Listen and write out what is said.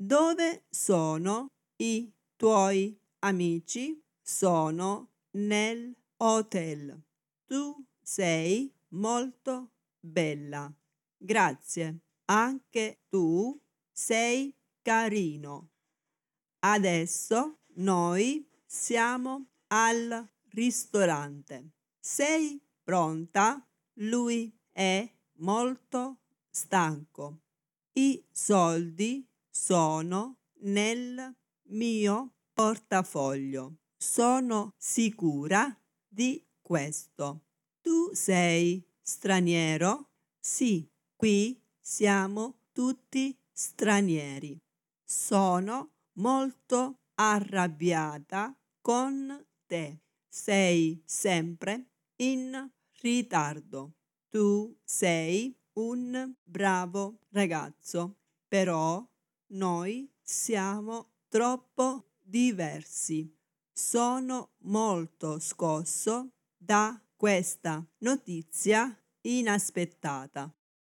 Dove sono i tuoi amici? Sono nel hotel. Tu sei molto bella. Grazie. Anche tu sei carino. Adesso noi siamo al ristorante. Sei pronta? Lui è molto stanco. I soldi sono nel mio portafoglio. Sono sicura di questo. Tu sei straniero? Sì, qui siamo tutti stranieri. Sono molto arrabbiata con te. Sei sempre in ritardo. Tu sei un bravo ragazzo, però noi siamo troppo diversi. Sono molto scosso da questa notizia inaspettata.